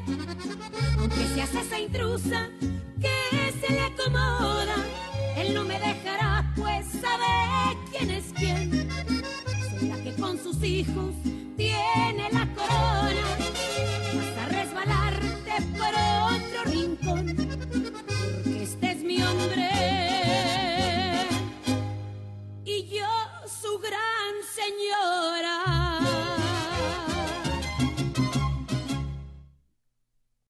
Aunque seas esa intrusa que se le acomoda, él no me dejará, pues sabe quién es quién. Soy la que con sus hijos tiene la corona. Vas a resbalarte por otro rincón, porque este es mi hombre y yo su gran señora.